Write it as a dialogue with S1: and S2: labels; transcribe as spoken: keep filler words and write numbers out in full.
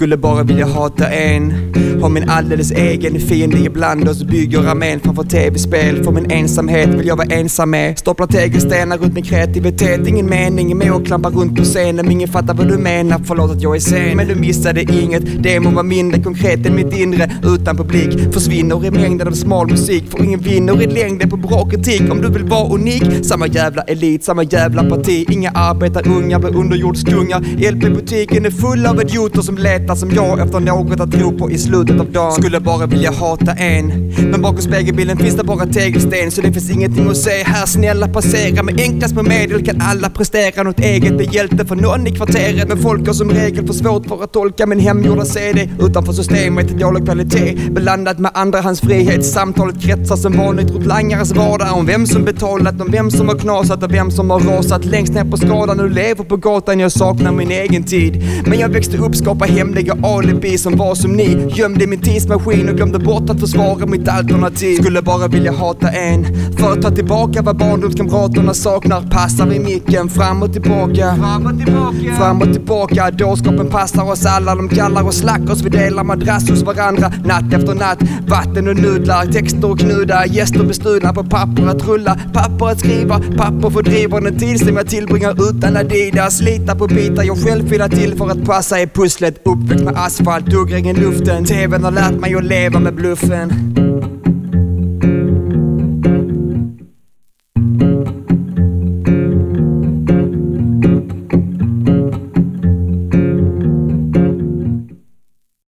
S1: Skulle bara vilja hata en, ha min alldeles egen fiende ibland oss, bygger armén framför tv-spel. För min ensamhet vill jag vara ensam med. Stopplar tegelstenar runt min kreativitet. Ingen mening med att klampa runt på scenen. Ingen fattar vad du menar, förlåt att jag är sen. Men du missade inget, demon var mindre konkret än mitt inre. Utan publik, försvinner i mängden av smal musik. För ingen vinner i längden på bra kritik. Om du vill vara unik, samma jävla elit, samma jävla parti. Inga arbetarungar blir underjordskungar. L P-butiken är full av idioter som letar som jag efter något att tro på i slutet av dagen. Skulle bara vilja hata en, men bakom spegelbilden finns det bara tegelsten. Så det finns ingenting att säga här, snälla passera. Med enklast med medel kan alla prestera något eget. Bli hjälte för någon i kvarteret. Men folk har som regel för svårt för att tolka min hemgjorda C D. Utanför systemet i dålig kvalitet, belandat med andrahands frihet. Samtalet kretsar som vanligt runt langares vardag. Om vem som betalat, om vem som har knasat och vem som har rasat längst ner på skadan och lever på gatan. Jag saknar min egen tid, men jag växte upp, skapa hemliga alibi som var som ni. Gömde min tidsmaskin och glömde bort att försvara mitt alternativ. Skulle bara vilja hata en, för att ta tillbaka vad barndomskamraterna saknar. Passar i micken, fram och tillbaka, fram och tillbaka, fram och tillbaka. Dårskapen passar oss alla, de kallar oss slackers. Vi delar madrass hos varandra, natt efter natt. Vatten och nudlar, texter och knudar. Gäster bestulna på papper att rulla, papper att skriva, papper fördriver den tid som jag tillbringar utan Adidas. Slita på bitar jag själv fyller till för att passa i pusslet. Uppväxt med asfalt, duggregn i luften. T V:n har lärt mig att leva med bluffen.